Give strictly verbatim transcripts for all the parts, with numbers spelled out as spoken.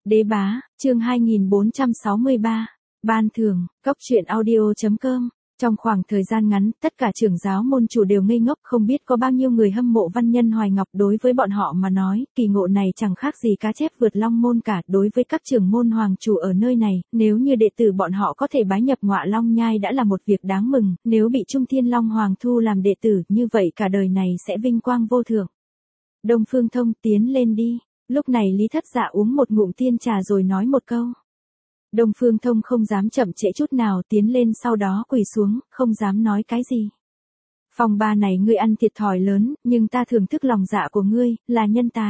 Đế bá, chương hai nghìn bốn trăm sáu mươi ba. Ban thưởng, cốc truyện audio.com. Trong khoảng thời gian ngắn, tất cả trưởng giáo môn chủ đều ngây ngốc, không biết có bao nhiêu người hâm mộ văn nhân Hoài Ngọc. Đối với bọn họ mà nói, kỳ ngộ này chẳng khác gì cá chép vượt long môn cả. Đối với các trưởng môn hoàng chủ ở nơi này, nếu như đệ tử bọn họ có thể bái nhập Ngọa Long Nhai đã là một việc đáng mừng, nếu bị Trung Thiên Long Hoàng thu làm đệ tử, như vậy cả đời này sẽ vinh quang vô thượng. Đông Phương Thông, tiến lên đi. Lúc này Lý Thất Dạ uống một ngụm tiên trà rồi nói một câu. Đông Phương Thông không dám chậm trễ chút nào, tiến lên, sau đó quỳ xuống, không dám nói cái gì. Phòng ba này ngươi ăn thiệt thòi lớn, nhưng ta thưởng thức lòng dạ của ngươi, là nhân tài.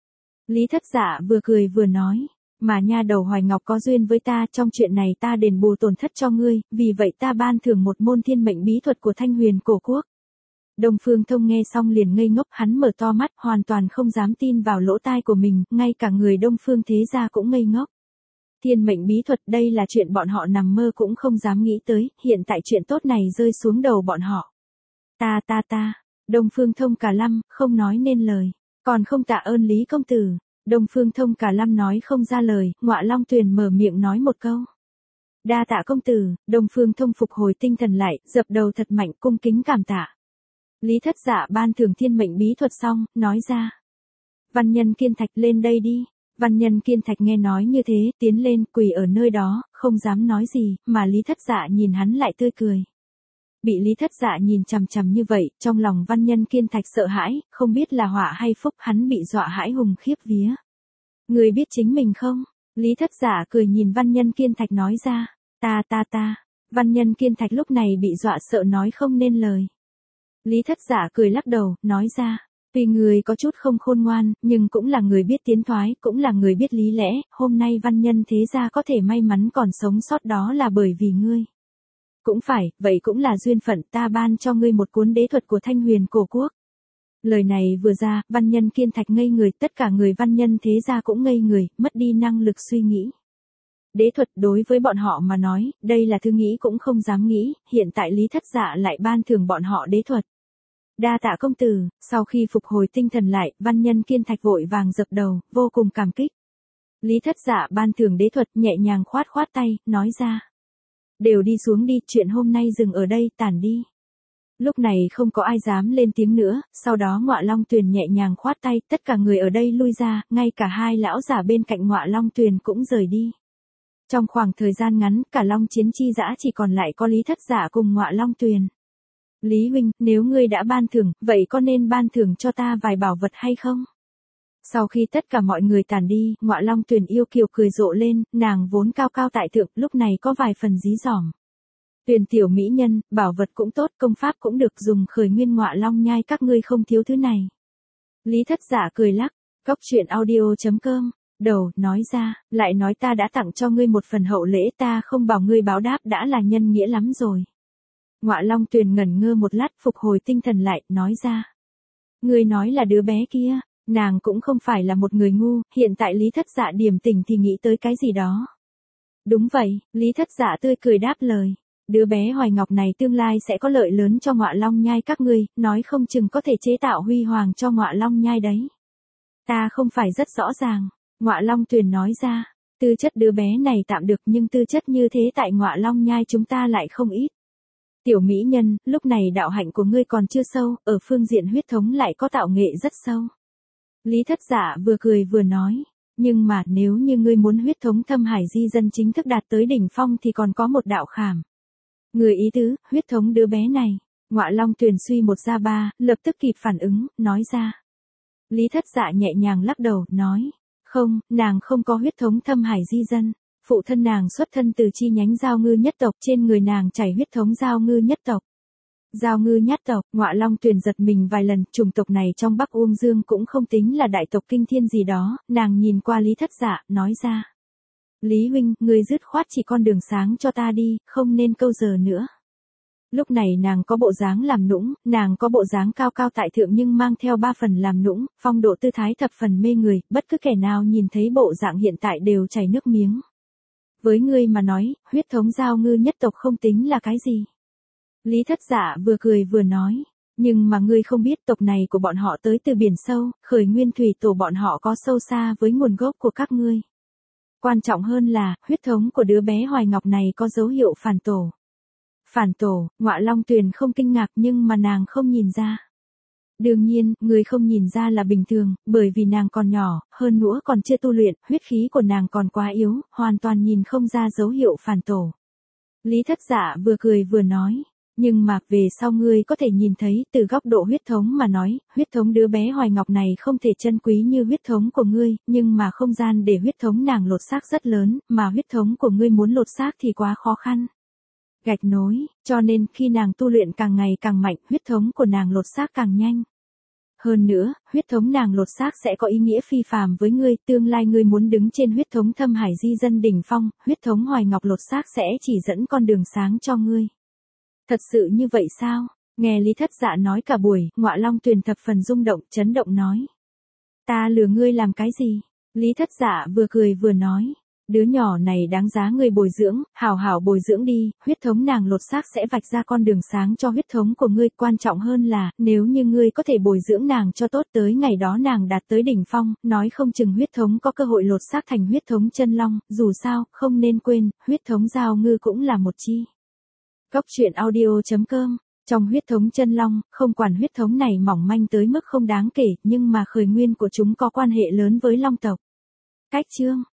Lý Thất Dạ vừa cười vừa nói, mà nha đầu Hoài Ngọc có duyên với ta, trong chuyện này ta đền bù tổn thất cho ngươi, vì vậy ta ban thưởng một môn thiên mệnh bí thuật của Thanh Huyền cổ quốc. Đông Phương Thông nghe xong liền ngây ngốc, hắn mở to mắt, hoàn toàn không dám tin vào lỗ tai của mình, ngay cả người Đông Phương thế gia cũng ngây ngốc. Thiên mệnh bí thuật, đây là chuyện bọn họ nằm mơ cũng không dám nghĩ tới, hiện tại chuyện tốt này rơi xuống đầu bọn họ. Ta ta ta, Đông Phương Thông cả lăm, không nói nên lời, còn không tạ ơn Lý công tử. Đông Phương Thông cả lăm nói không ra lời, Ngọa Long Tuyền mở miệng nói một câu. Đa tạ công tử. Đông Phương Thông phục hồi tinh thần lại, dập đầu thật mạnh, cung kính cảm tạ. Lý Thất Dạ ban thưởng thiên mệnh bí thuật xong, nói ra. Văn nhân Kiên Thạch, lên đây đi. Văn nhân Kiên Thạch nghe nói như thế, tiến lên, quỳ ở nơi đó, không dám nói gì, mà Lý Thất Dạ nhìn hắn lại tươi cười. Bị Lý Thất Dạ nhìn chằm chằm như vậy, trong lòng văn nhân Kiên Thạch sợ hãi, không biết là họa hay phúc, hắn bị dọa hãi hùng khiếp vía. Người biết chính mình không? Lý Thất Dạ cười nhìn văn nhân Kiên Thạch nói ra. Ta ta ta. Văn nhân Kiên Thạch lúc này bị dọa sợ nói không nên lời. Lý Thất Dạ cười lắc đầu, nói ra. Tuy người có chút không khôn ngoan, nhưng cũng là người biết tiến thoái, cũng là người biết lý lẽ, hôm nay văn nhân thế gia có thể may mắn còn sống sót đó là bởi vì ngươi. Cũng phải, vậy cũng là duyên phận, ta ban cho ngươi một cuốn đế thuật của Thanh Huyền cổ quốc. Lời này vừa ra, văn nhân Kiên Thạch ngây người, tất cả người văn nhân thế gia cũng ngây người, mất đi năng lực suy nghĩ. Đế thuật đối với bọn họ mà nói, đây là thứ nghĩ cũng không dám nghĩ, hiện tại Lý Thất Dạ lại ban thưởng bọn họ đế thuật. Đa tạ công tử. Sau khi phục hồi tinh thần lại, văn nhân Kiên Thạch vội vàng dập đầu, vô cùng cảm kích. Lý Thất Dạ ban thưởng đế thuật, nhẹ nhàng khoát khoát tay, nói ra. Đều đi xuống đi, chuyện hôm nay dừng ở đây, tản đi. Lúc này không có ai dám lên tiếng nữa, sau đó Ngọa Long Tuyền nhẹ nhàng khoát tay, tất cả người ở đây lui ra, ngay cả hai lão giả bên cạnh Ngọa Long Tuyền cũng rời đi. Trong khoảng thời gian ngắn, cả Long Chiến chi dã chỉ còn lại có Lý Thất Dạ cùng Ngọa Long Tuyền. Lý huynh, nếu ngươi đã ban thưởng, vậy có nên ban thưởng cho ta vài bảo vật hay không? Sau khi tất cả mọi người tàn đi, Ngọa Long Tuyền yêu kiều cười rộ lên, nàng vốn cao cao tại thượng, lúc này có vài phần dí dỏm. Tuyền tiểu mỹ nhân, bảo vật cũng tốt, công pháp cũng được, dùng khởi nguyên Ngọa Long Nhai các ngươi không thiếu thứ này. Lý Thất Dạ cười lắc, cốc truyện audio.com. Đầu, nói ra, lại nói ta đã tặng cho ngươi một phần hậu lễ, ta không bảo ngươi báo đáp đã là nhân nghĩa lắm rồi. Ngọa Long Tuyền ngẩn ngơ một lát, phục hồi tinh thần lại, nói ra. Ngươi nói là đứa bé kia, nàng cũng không phải là một người ngu, hiện tại Lý Thất Dạ điềm tình thì nghĩ tới cái gì đó. Đúng vậy, Lý Thất Dạ tươi cười đáp lời. Đứa bé Hoài Ngọc này tương lai sẽ có lợi lớn cho Ngọa Long Nhai các ngươi, nói không chừng có thể chế tạo huy hoàng cho Ngọa Long Nhai đấy. Ta không phải rất rõ ràng, Ngọa Long Tuyền nói ra. Tư chất đứa bé này tạm được, nhưng tư chất như thế tại Ngọa Long Nhai chúng ta lại không ít. Tiểu mỹ nhân, lúc này đạo hạnh của ngươi còn chưa sâu, ở phương diện huyết thống lại có tạo nghệ rất sâu. Lý Thất Dạ vừa cười vừa nói, nhưng mà nếu như ngươi muốn huyết thống thâm hải di dân chính thức đạt tới đỉnh phong thì còn có một đạo khảm. Người ý tứ, huyết thống đứa bé này. Ngọa Long Tuyền suy một ra ba, lập tức kịp phản ứng, nói ra. Lý Thất Dạ nhẹ nhàng lắc đầu, nói, không, nàng không có huyết thống thâm hải di dân. Phụ thân nàng xuất thân từ chi nhánh Giao Ngư nhất tộc, trên người nàng chảy huyết thống Giao Ngư nhất tộc. Giao Ngư nhất tộc, Ngọa Long Tuyền giật mình vài lần, chủng tộc này trong Bắc Uông Dương cũng không tính là đại tộc kinh thiên gì đó, nàng nhìn qua Lý Thất Dạ, nói ra. Lý huynh, người dứt khoát chỉ con đường sáng cho ta đi, không nên câu giờ nữa. Lúc này nàng có bộ dáng làm nũng, nàng có bộ dáng cao cao tại thượng nhưng mang theo ba phần làm nũng, phong độ tư thái thập phần mê người, bất cứ kẻ nào nhìn thấy bộ dạng hiện tại đều chảy nước miếng. Với ngươi mà nói, huyết thống Giao Ngư nhất tộc không tính là cái gì. Lý Thất Dạ vừa cười vừa nói, nhưng mà ngươi không biết tộc này của bọn họ tới từ biển sâu, khởi nguyên thủy tổ bọn họ có sâu xa với nguồn gốc của các ngươi. Quan trọng hơn là, huyết thống của đứa bé Hoài Ngọc này có dấu hiệu phản tổ. Phản tổ, Ngọa Long Tuyền không kinh ngạc nhưng mà nàng không nhìn ra. Đương nhiên, người không nhìn ra là bình thường, bởi vì nàng còn nhỏ, hơn nữa còn chưa tu luyện, huyết khí của nàng còn quá yếu, hoàn toàn nhìn không ra dấu hiệu phản tổ. Lý Thất Dạ vừa cười vừa nói, nhưng mà về sau ngươi có thể nhìn thấy, từ góc độ huyết thống mà nói, huyết thống đứa bé Hoài Ngọc này không thể chân quý như huyết thống của ngươi, nhưng mà không gian để huyết thống nàng lột xác rất lớn, mà huyết thống của ngươi muốn lột xác thì quá khó khăn. Gạch nối, cho nên khi nàng tu luyện càng ngày càng mạnh, huyết thống của nàng lột xác càng nhanh. Hơn nữa, huyết thống nàng lột xác sẽ có ý nghĩa phi phàm với ngươi, tương lai ngươi muốn đứng trên huyết thống Thâm Hải di dân đỉnh phong, huyết thống Hoài Ngọc lột xác sẽ chỉ dẫn con đường sáng cho ngươi. Thật sự như vậy sao? Nghe Lý Thất Dạ nói cả buổi, Ngọa Long Tuyền thập phần rung động, chấn động nói. Ta lừa ngươi làm cái gì? Lý Thất Dạ vừa cười vừa nói. Đứa nhỏ này đáng giá người bồi dưỡng, hảo hảo bồi dưỡng đi, huyết thống nàng lột xác sẽ vạch ra con đường sáng cho huyết thống của ngươi, quan trọng hơn là, nếu như ngươi có thể bồi dưỡng nàng cho tốt tới ngày đó nàng đạt tới đỉnh phong, nói không chừng huyết thống có cơ hội lột xác thành huyết thống chân long, dù sao, không nên quên, huyết thống giao ngư cũng là một chi. Cốc truyện audio chấm com. Trong huyết thống chân long, không quản huyết thống này mỏng manh tới mức không đáng kể, nhưng mà khởi nguyên của chúng có quan hệ lớn với long tộc. Cách chương